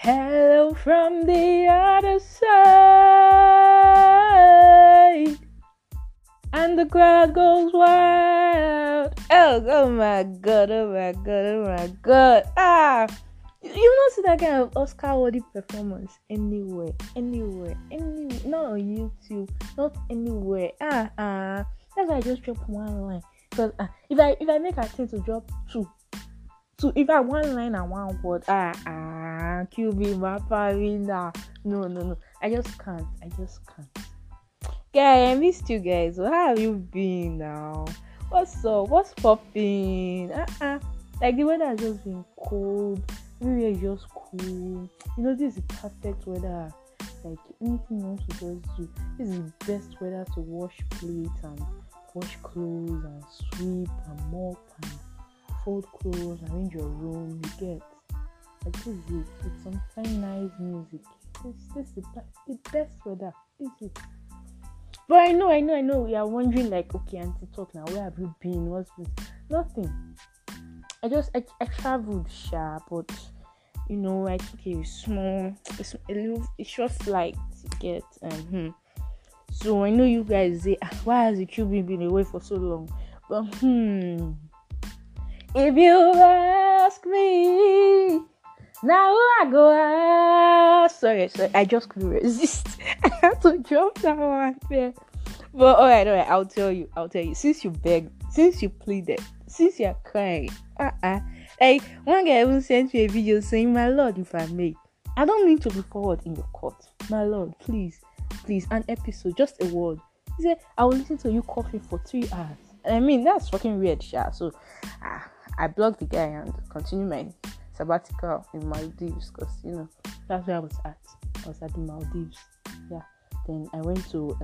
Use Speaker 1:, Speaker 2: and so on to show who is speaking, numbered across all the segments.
Speaker 1: Hello from the other side. And the crowd goes wild. Oh my god, oh my god, oh my god. You not see that kind of Oscar-worthy performance anywhere. Not on YouTube, not anywhere. That's why I just drop one line. Because if I make a thing to drop two, if I one line and one word, QB, Mappa, no. I just can't. Guy, I missed you guys. So how have you been now? What's up? What's popping? Like the weather has just been cold. Everywhere is just cool. This is the perfect weather. Like anything you want to just do. This is the best weather to wash plates and wash clothes and sweep and mop and fold clothes, arrange your room. You get like this is it. With some fine nice music. This is the best weather. This is it. But I know. We are wondering like, okay, Auntie Talk now. Where have you been? What's this? Nothing. I traveled but I took a short flight to get So I know you guys say, why has the QB been away for so long? But if you ask me, now I go sorry, I just couldn't resist. I had to drop that one there. But alright, I'll tell you. Since you begged, since you pleaded, since you're crying, like one guy even sent me a video saying, "My lord, if I may, I don't mean to be forward in your court. My lord, please, an episode, just a word." He said, "I will listen to you coughing for 3 hours." I mean, that's fucking weird, So I blocked the guy and continued my sabbatical in Maldives because that's where I was at. I was at the Maldives. Yeah. Then I went to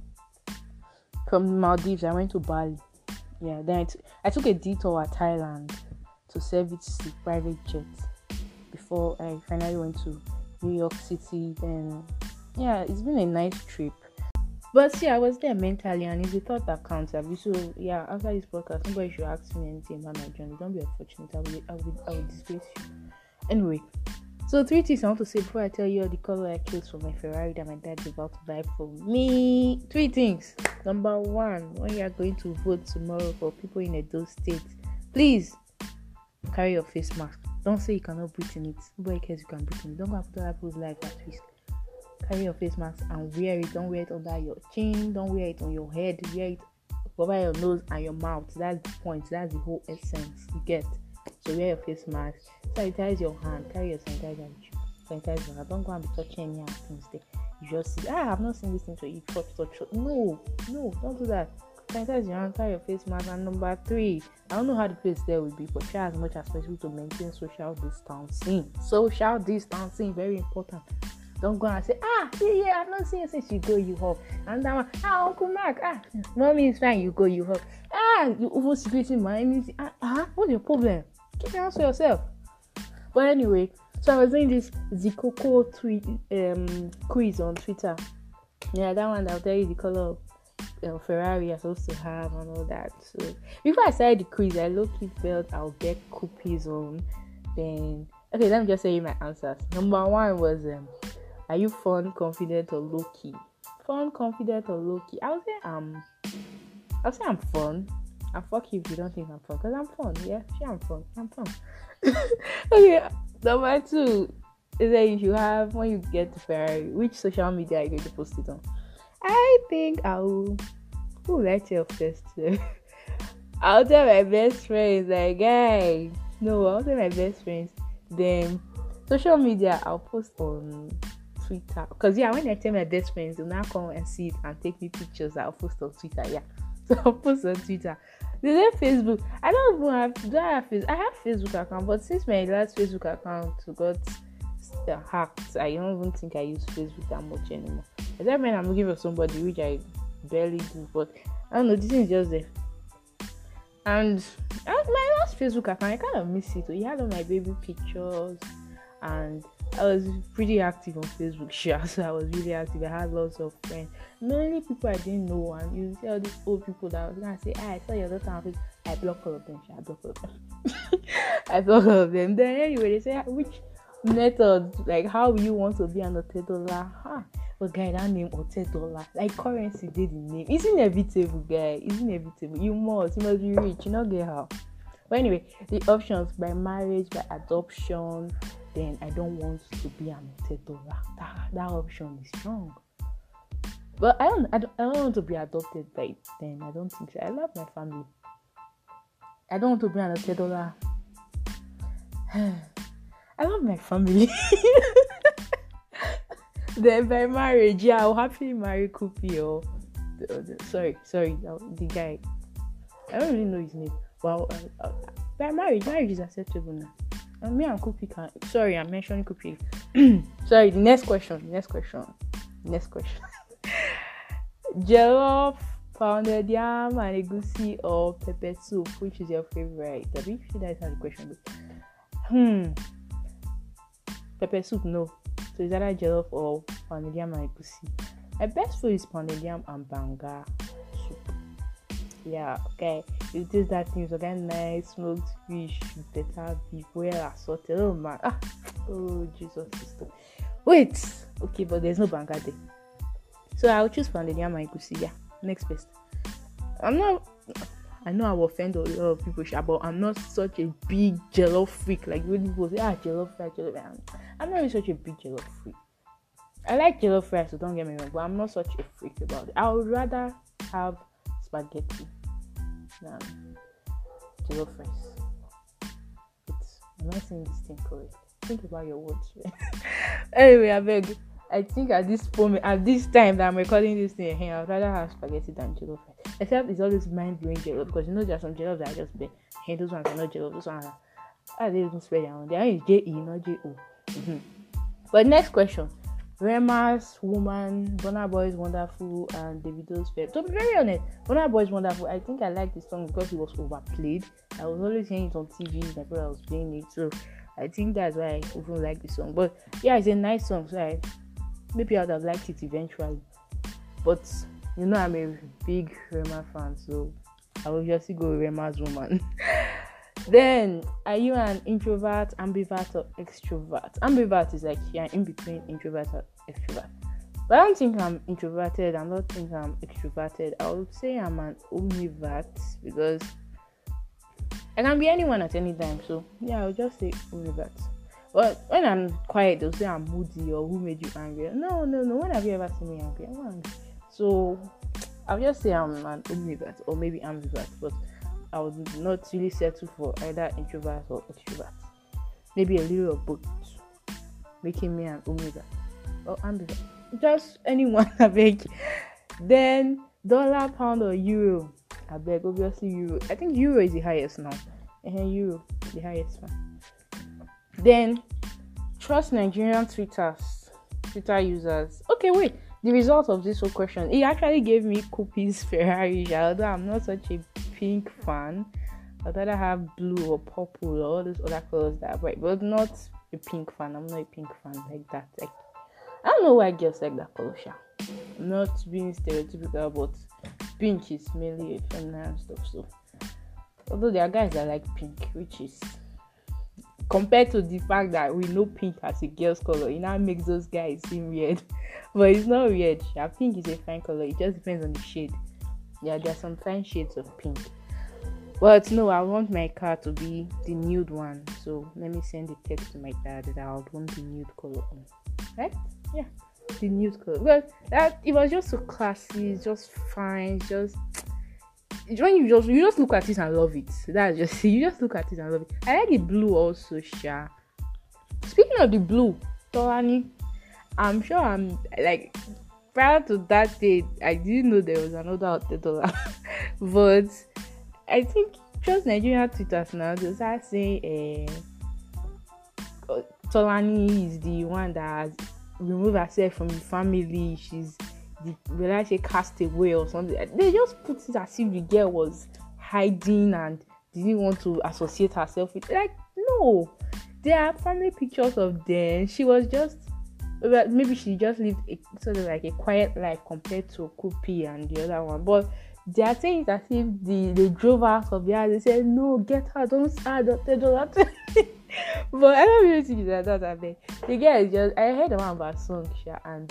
Speaker 1: from Maldives I went to Bali. Yeah. Then I took a detour at Thailand to service the private jet before I finally went to New York City. Then it's been a nice trip. But see, I was there mentally, and it's the thought that counts. So after this podcast, nobody should ask me anything about my journey. Don't be unfortunate. I will disgrace you. Anyway, so 3 things I want to say before I tell you all the color I chose for my Ferrari that my dad is about to buy for me. 3 things. Number 1, when you are going to vote tomorrow for people in Edo State, please carry your face mask. Don't say you cannot breathe in it. Nobody cares you can breathe in it. Don't go and put other people's life at risk. Carry your face mask and wear it. Don't wear it under your chin. Don't wear it on your head. Wear it over your nose and your mouth. That's the point. That's the whole essence. You get. So wear your face mask. Sanitize your hand. Carry your sanitizer with you. Sanitize your hand. Don't go and be touching any things there. You just see. I've not seen this thing to you. Touch. No. Don't do that. Sanitize your hand. Carry your face mask. And number 3, I don't know how the place there will be, but try as much as possible to maintain social distancing. Social distancing, very important. Don't go and say, I've not seen you since you go, you hug. And that one, Uncle Mark, mommy is fine, you go, you hug. You over secreting my what's your problem? Keep your answer yourself. But anyway, so I was doing this Zikoko tweet quiz on Twitter. Yeah, that one I'll tell you the color of Ferrari I'm supposed to have and all that. So before I started the quiz, I low-key felt I'll get cookies on. Then okay, let me just say my answers. Number 1 was are you fun, confident, or low-key? Fun, confident, or low-key? I'll say I'm fun. And fuck you if you don't think I'm fun, because I'm fun. Yeah, sure, I'm fun. Okay, number 2 is that you should have, when you get to Ferrari, which social media are you going to post it on? I think who will I tell first? I'll tell my best friends, like, guys. No, I'll tell my best friends. Then social media, I'll post on Twitter. Because when I tell my best friends, they'll now come and see it and take me pictures. I'll post on Twitter. Yeah. So I'll post on Twitter. Then Facebook. I have Facebook account, but since my last Facebook account got hacked, I don't even think I use Facebook that much anymore. Does that mean I'm looking for somebody, which I barely do? But I don't know, this is just there. And my last Facebook account, I kind of miss it. So it had all my baby pictures, and I was pretty active on Facebook. So I was really active. I had lots of friends, mainly people I didn't know. And you see all these old people that was gonna say, I saw your daughter on Facebook. I blocked all of them. I blocked all of them. Then anyway, they say, which methods, like how you want to be an Otedola. But guy, that name Otedola, like currency did the name. It's inevitable, guy. It's inevitable. You must be rich. You not get how. But anyway, the options: by marriage, by adoption. Then I don't want to be an Otedola. That option is strong. But I don't want to be adopted by then. I don't think so. I love my family. I don't want to be an Otedola. I love my family. Then by marriage, yeah, I'll happily marry Kupi or sorry, the guy. I don't really know his name. Well, by marriage is acceptable now. And me and Kupi can. Sorry, I'm mentioning Kupi. Sorry. The next question. Jollof, pounded yam, and egusi or pepper soup. Which is your favorite? I think that is how the question goes. Pepper soup, no. So it's either jollof or pounded yam and egusi. My best food is pounded yam and banga soup. Yeah, okay. You taste that thing, so kind nice smoked fish, better beef, well assorted. Oh man, oh Jesus sister. Wait, okay, but there's no banga there. So I'll choose pounded yam and egusi. Yeah, next best. I know I will offend a lot of people, but I'm not such a big jollof freak. Like when people say, jollof rice. I'm not really such a big jollof freak. I like jollof rice, so don't get me wrong, but I'm not such a freak about it. I would rather have spaghetti than jollof rice. I'm not saying this thing correct. Think about your words. Anyway, I beg. I think at this time that I'm recording this thing, I'd rather have spaghetti than jollof rice. Except it's always mind-blowing jollof, because there are some jollof that I just bet. Hey, those ones are not jollof. Those ones are they don't spell their own. They are J-E, not J-O. But next question. Rema's Woman, Burna Boy is Wonderful, and Davido's Fair. To be very honest, Burna Boy is Wonderful. I think I like this song because it was overplayed. I was always hearing it on TV. My brother was playing it, so I think that's why I even like the song. But yeah, it's a nice song, so maybe I would have liked it eventually. But I'm a big Rema fan, so I will just go with Rema's Woman. Then, are you an introvert, ambivert, or extrovert? Ambivert is like you're in between introvert and extrovert. But I don't think I'm introverted. I don't think I'm extroverted. I would say I'm an omnivert because I can be anyone at any time. So yeah, I'll just say omnivert. But when I'm quiet, they'll say I'm moody or who made you angry. No. When have you ever seen me angry? I'm angry. So I'll just say I'm an omnivert or maybe ambivert. But I would not really settle for either introvert or extrovert. Maybe a little of both, making me an omnivert or ambivert. Just anyone, I beg. Then dollar, pound, or euro? I beg, obviously euro. I think euro is the highest now. Euro is the highest one. Then trust Nigerian Twitter users. Okay, wait. The result of this whole question, it actually gave me Kupi's Ferrari. Although I'm not such a pink fan, I'd rather have blue or purple or all those other colors that are bright, but not a pink fan. I'm not a pink fan like that. Like, I don't know why girls like that color. I'm not being stereotypical, but pink is mainly a feminine stuff. So, although there are guys that like pink, which is compared to the fact that we know pink as a girl's color, it now makes those guys seem weird. But it's not weird. Pink is a fine color. It just depends on the shade. Yeah, there are some fine shades of pink. But no, I want my car to be the nude one. So let me send a text to my dad that I would want the nude color on. Right? Yeah, the nude color. But it was just so classy. It's just fine. When you just look at it and love it. That's just you just look at it and love it. I like the blue also, Sha. Speaking of the blue, Tolani, I'm sure I'm like prior to that date, I didn't know there was another $10. But I think just Nigerian Twitter now, they start saying Tolani is the one that has removed herself from the family. She's will I say cast away or something. They just put it as if the girl was hiding and didn't want to associate herself with. Like, no, there are family pictures of them. She was just maybe she just lived sort of like a quiet life compared to Kupi and the other one. But they are saying it as if they drove out of the house. They said, no, get her, don't start, don't. But I don't really think that I mean. The guy is just I heard one about song, Sha, and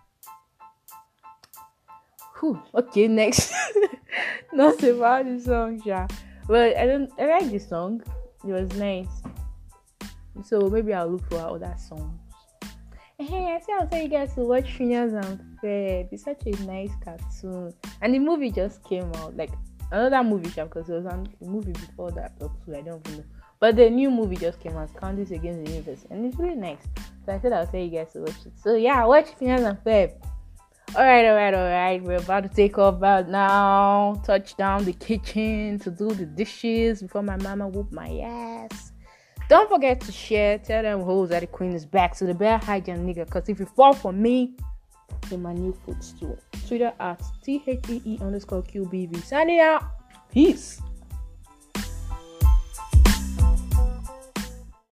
Speaker 1: okay, next. Not about the song, Sha. Well, I like the song. It was nice. So maybe I'll look for other songs. Hey, I say I'll tell you guys to watch Phineas and Ferb. It's such a nice cartoon. And the movie just came out. Like another movie, because there was a movie before that or two, I don't know. But the new movie just came out, Candice Against the Universe, and it's really nice. So I said I'll tell you guys to watch it. So yeah, watch Phineas and Ferb. Alright. We're about to take off out now. Touch down the kitchen to do the dishes before my mama whoop my ass. Don't forget to share. Tell them hoes that the queen is back. So the bear hide your nigga. Because if you fall for me, in my new footstool. Twitter at THEE_QBV. Signing out. Peace.